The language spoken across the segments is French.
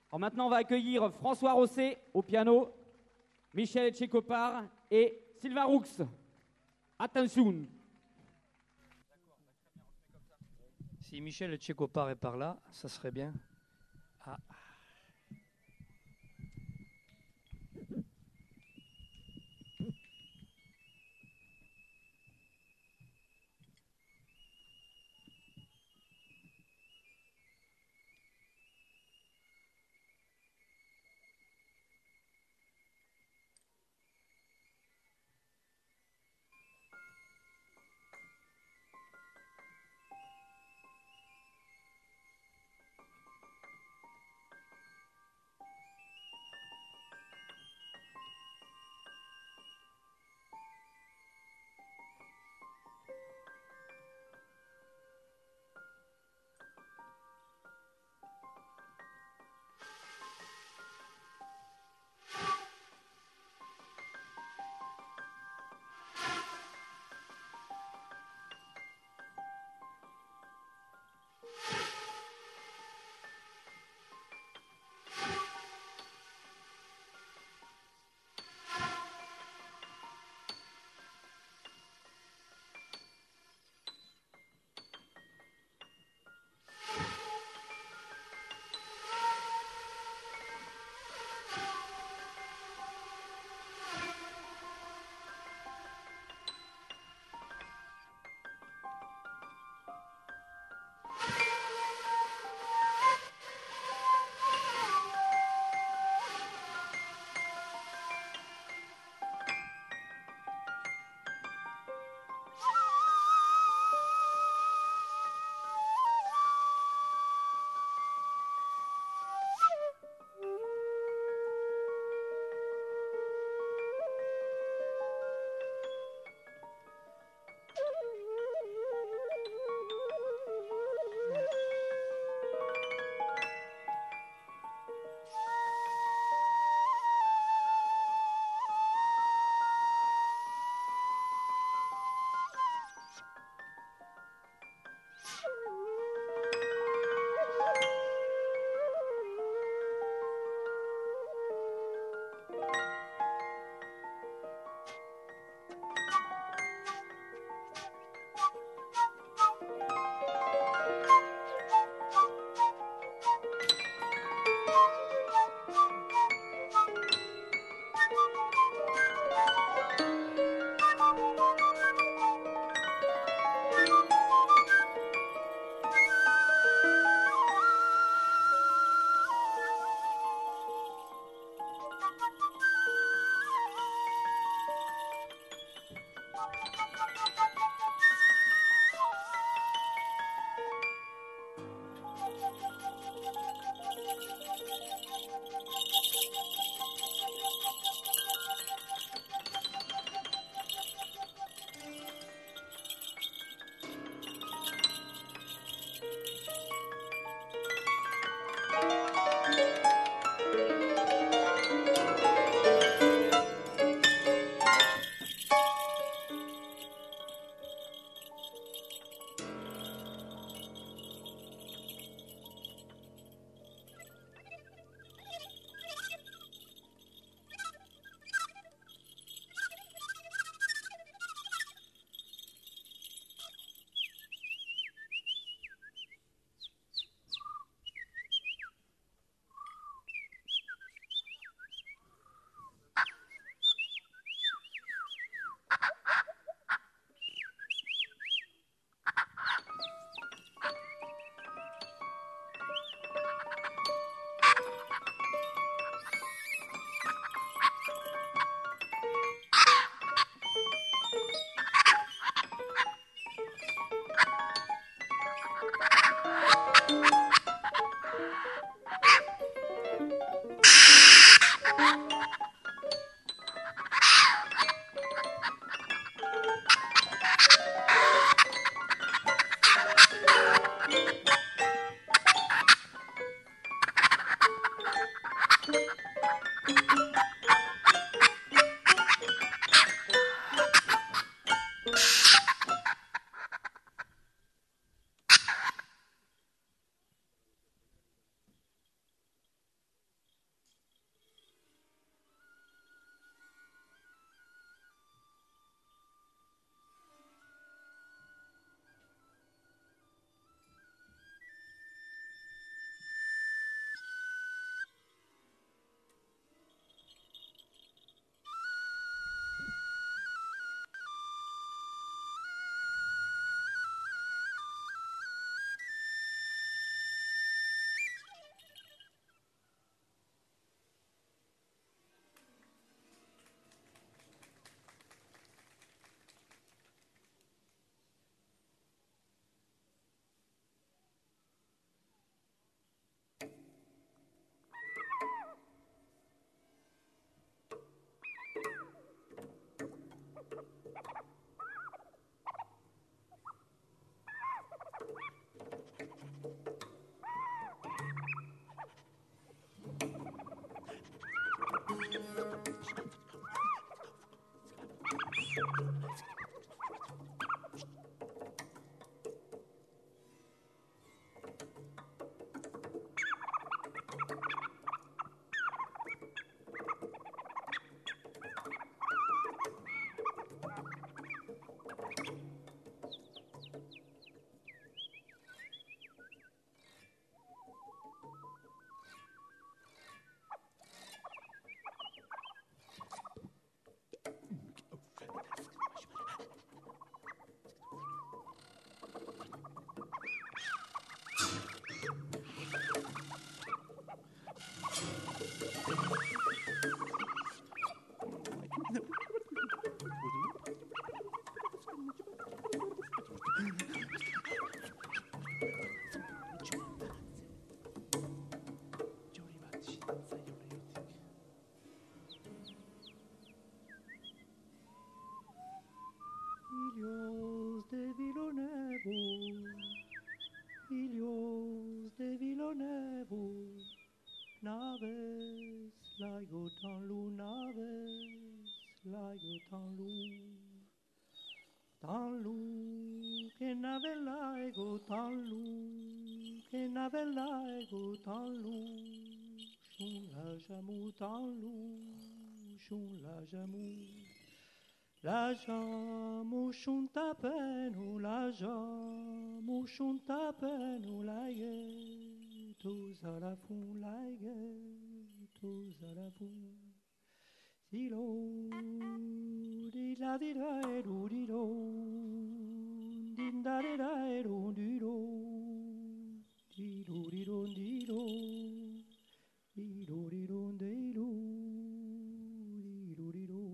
Alors maintenant, on va accueillir François Rosset au piano, Michel Tchécopar et Sylvain Roux. Attention. Si Michel Tchécopar est par là, ça serait bien. Ah. Hijos de Vilo Nuevo, hijos de Vilo Nuevo, naves laigo dans l'eau, naves laigo dans l'eau, que nave laigo dans l'eau, que nave laigo dans l'eau, chon la jamou dans l'eau, chon la jamou. La jamou chon ta peine, la jamou chon ta peine, la gueule, tous à la fond, la gueule, tous à la fond. Dilo, di la di da e do di do, din da di da e do di do, di do di do di do, di do di do di do, di do di do.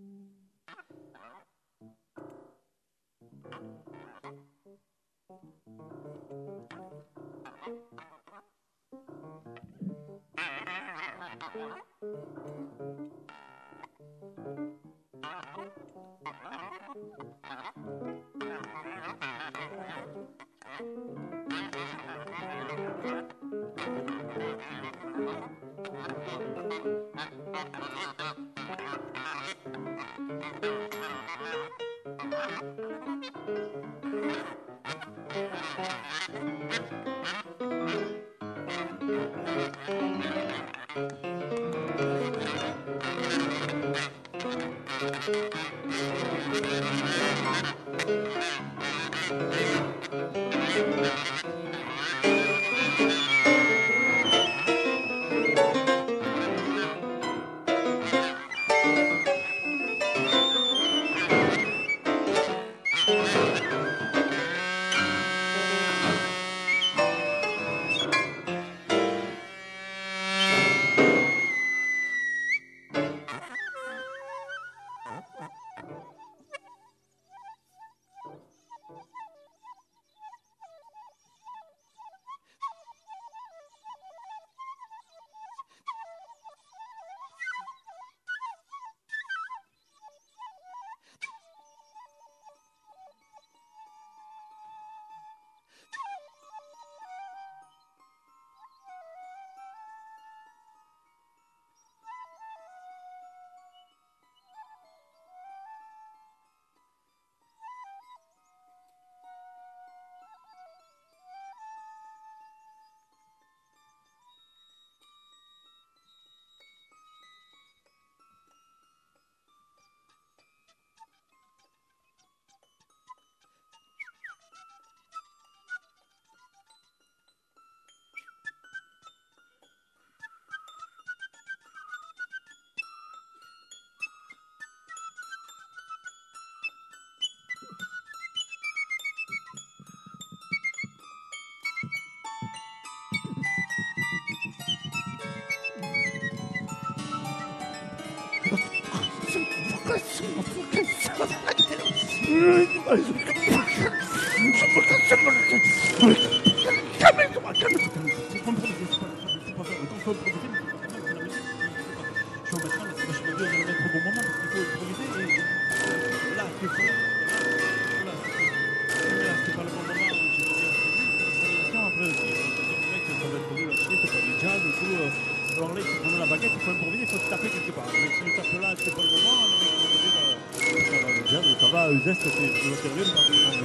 Alors là, il faut prendre la baguette, il faut improviser, il faut se taper quelque part. Mais si le tape là, c'est pas le moment, le mec va me dire ça va, le jazz, ça va, zeste, c'est sérieux, mais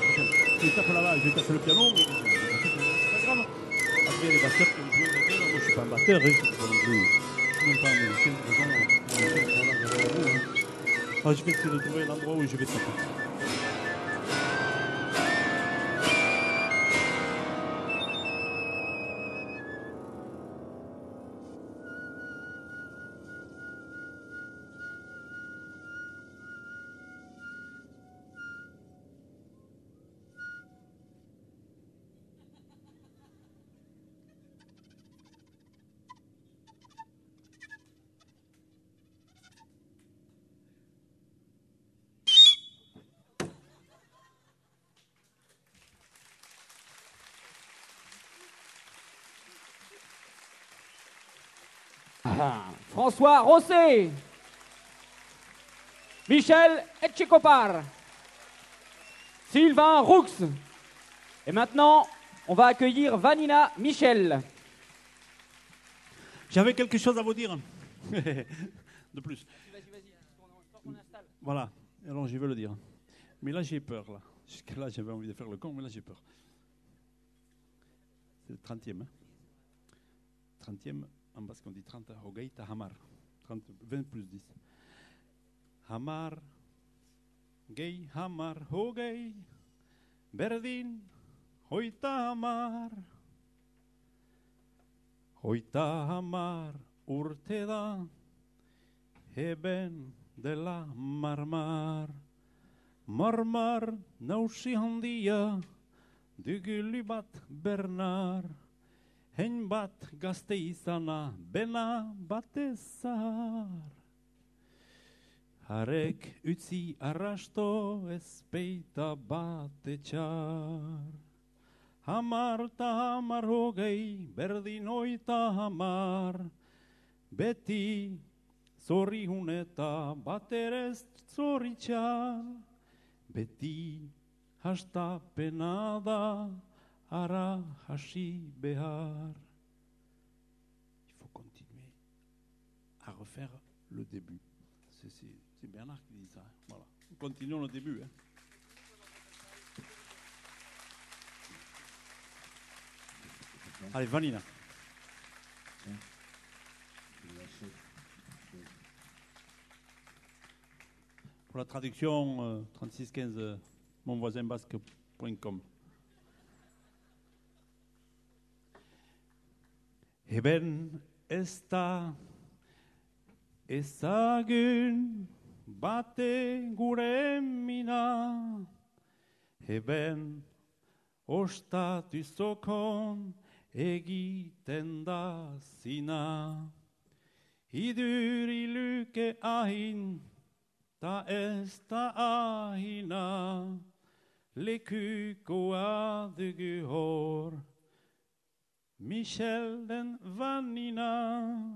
si il tape là-bas, je vais casser le piano, mais c'est pas grave. Après, les batteurs qui ont joué maintenant, moi je suis pas un batteur, je suis pas non plus. Je suis même pas un musicien, de toute façon, je vais essayer de trouver un endroit où je vais taper. François Rosset, Michel Etchekopar, Sylvain Roux. Et maintenant, on va accueillir Vanina Michel. J'avais quelque chose à vous dire. De plus. Vas-y, Voilà, alors je vais le dire. Mais là, j'ai peur. Là. Jusqu'à là, j'avais envie de faire le con, mais là, j'ai peur. C'est le 30e. Hein. 30e, en basque, on dit 30. Hogei Tahamar. 30, 20 plus 10. Hamar, Gei, Hamar, Hogei, Berdin, Hoita Hamar. Hoita Hamar, urte da, Heben de la Marmar. Marmar, nausi handia, Duguli bat Bernard. Hein bat gazte izana, bena batezar. Harek utzi arrasto ezpeita bat etxar. Hamar ta hamar hogei, berdin oita hamar. Beti zorri huneta baterez zorritxar. Beti hastapena da ara hasi behar. Il faut continuer à refaire le début. C'est Bernard qui dit ça. Hein. Voilà. Continuons le début. Hein. Allez, Vanina. Pour la traduction, 3615 monvoisinbasque.com. Heben esta ezagun bate gure mina. Heben ostatu zokon egiten da zina. Iduriluke ahin ta ez da ahina. Lekukoa dugu hor. Michel den Vanina.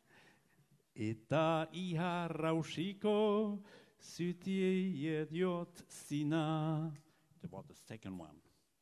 Eta iharrausiko zutie idiot zina. It's about the second one.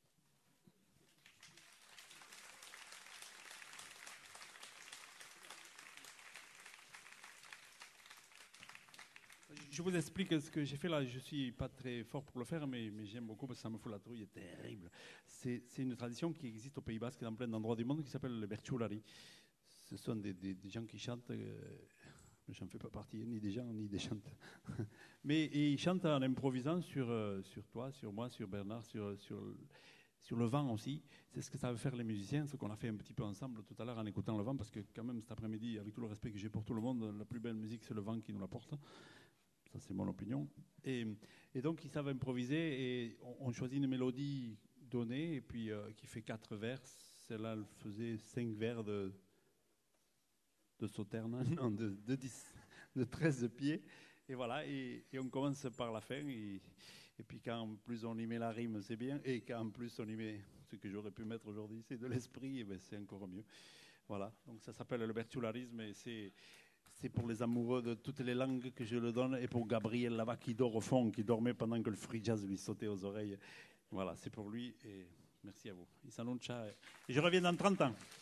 Je vous explique ce que j'ai fait là. Je ne suis pas très fort pour le faire, mais j'aime beaucoup parce que ça me fout la trouille, c'est terrible. C'est une tradition qui existe au Pays Basque dans plein d'endroits du monde qui s'appelle le bertsoulari. Ce sont des gens qui chantent, je n'en fais pas partie, ni des gens, ni des chanteurs. Mais ils chantent en improvisant sur toi, sur moi, sur Bernard, sur le vent aussi. C'est ce que savent faire les musiciens, ce qu'on a fait un petit peu ensemble tout à l'heure en écoutant le vent, parce que quand même cet après-midi, avec tout le respect que j'ai pour tout le monde, la plus belle musique, c'est le vent qui nous l'apporte. Ça, c'est mon opinion. Et donc, ils savent improviser et on choisit une mélodie donnée et puis qui fait 4 vers. Celle-là, elle faisait 5 vers de sauterne, non, de 13 pieds. Et voilà, et on commence par la fin. Et puis quand en plus on y met la rime, c'est bien. Et quand en plus on y met ce que j'aurais pu mettre aujourd'hui, c'est de l'esprit, et ben c'est encore mieux. Voilà, donc ça s'appelle le bertsularisme et c'est pour les amoureux de toutes les langues que je le donne et pour Gabriel là-bas qui dort au fond, qui dormait pendant que le free jazz lui sautait aux oreilles. Voilà, c'est pour lui et merci à vous. Et je reviens dans 30 ans.